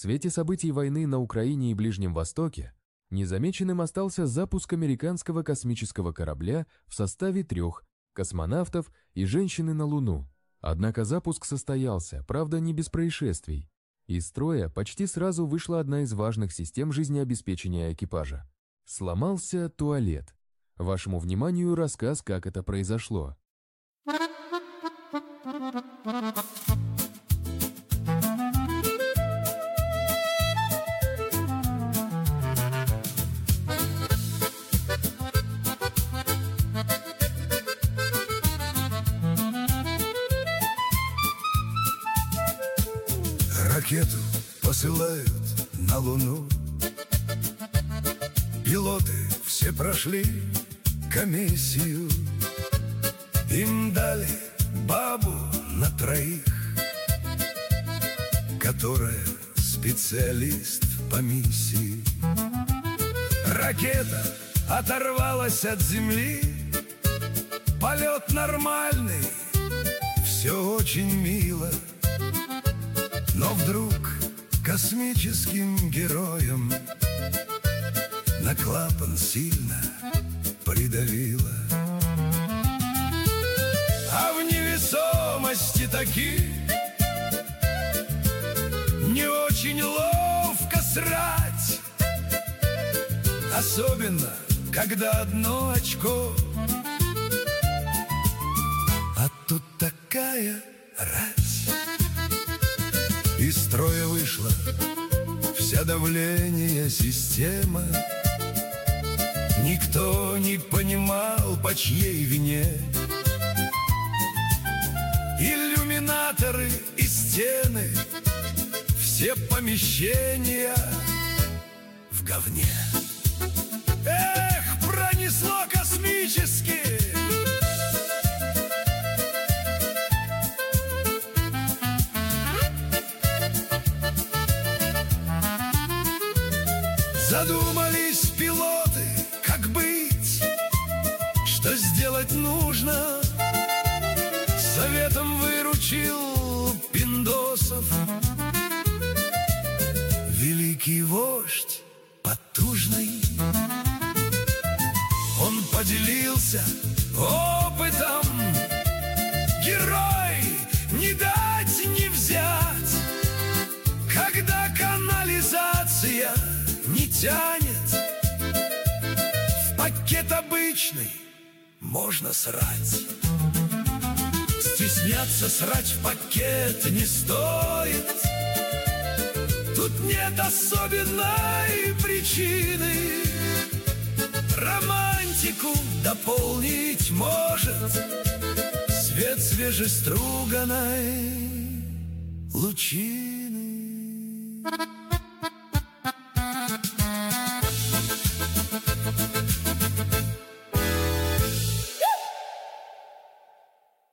свете событий войны на Украине и Ближнем Востоке незамеченным остался запуск американского космического корабля в составе 3 космонавтов и женщины на Луну. Однако запуск состоялся, правда, не без происшествий. Из строя почти сразу вышла одна из важных систем жизнеобеспечения экипажа. Сломался туалет. Вашему вниманию рассказ, как это произошло. Ракету посылают на Луну. Пилоты все прошли комиссию. Им дали бабу на 3, которая специалист по миссии. Ракета оторвалась от земли. Полет нормальный, все очень мило. Но вдруг космическим героям на клапан сильно придавило. А в невесомости таки не очень ловко срать, особенно когда одно очко. А тут такая рать. Из строя вышла вся давление система. Никто не понимал, по чьей вине. Иллюминаторы и стены, все помещения в говне. Эх, пронесло космически. Задумались пилоты, как быть, что сделать нужно. Советом выручил пиндосов великий вождь Потужный. Он поделился опытом. Герой не дать не взять, когда канализация не тянет. В пакет обычный можно срать. Стесняться срать в пакет не стоит. Тут нет особенной причины. Романтику дополнить может свет свежеструганной лучины.